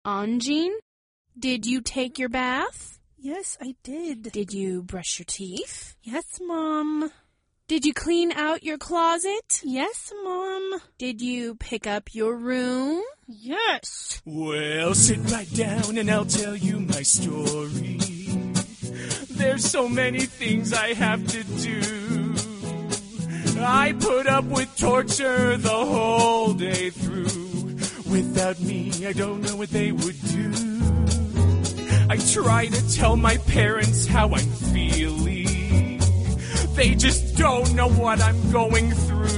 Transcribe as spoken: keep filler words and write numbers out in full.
Anjin, did you take your bath? Yes, I did. Did you brush your teeth? Yes, Mom. Did you clean out your closet? Yes, Mom. Did you pick up your room? Yes. Well, sit right down and I'll tell you my story. There's so many things I have to do. I put up with torture the whole day through. Without me, I don't know what they would do. I try to tell my parents how I'm feeling. They just don't know what I'm going through.